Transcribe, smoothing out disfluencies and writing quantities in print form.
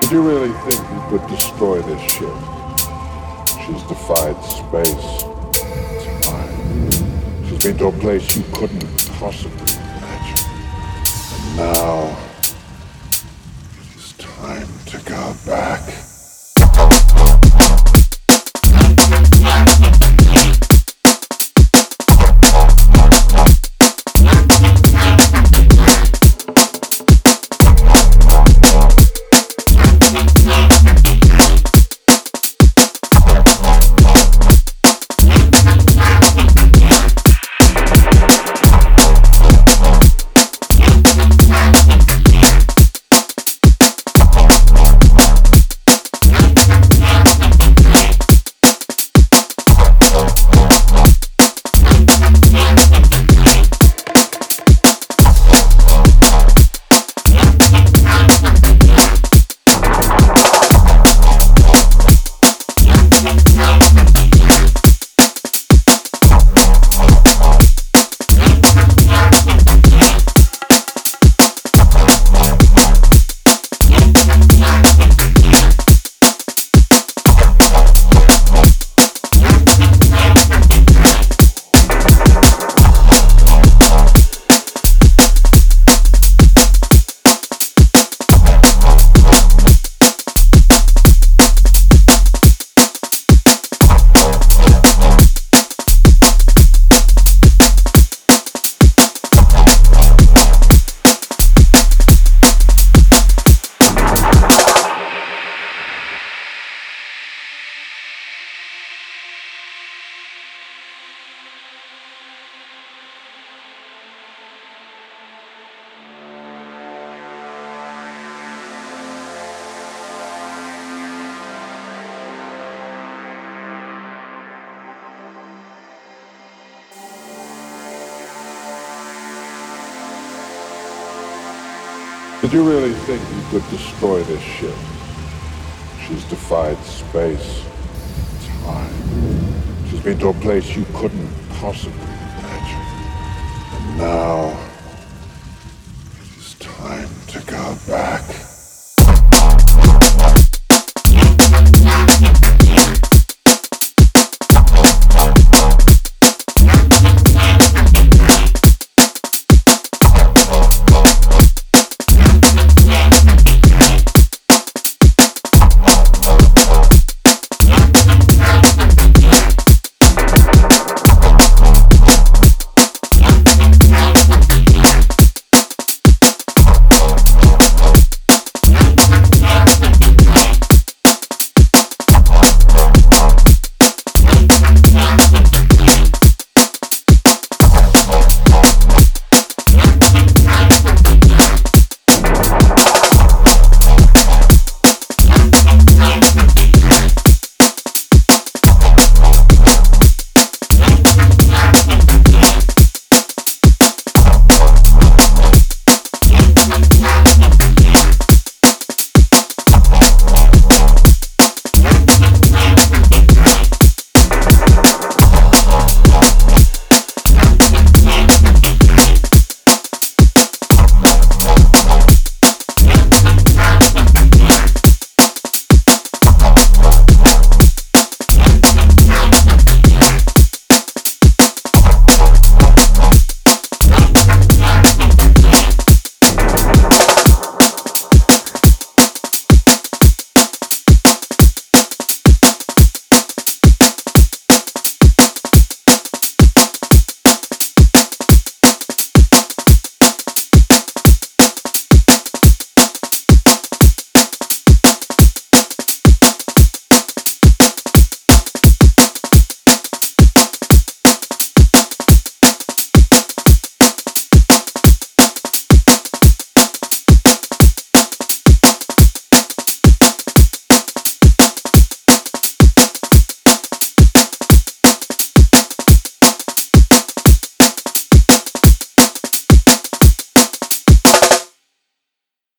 Did you really think you could destroy this ship? She's defied space, time. She's been to a place you couldn't possibly imagine. And now, it is time to go back. Did you really think you could destroy this ship? She's defied space, time. She's been to a place you couldn't possibly imagine. And now, it is time to go back.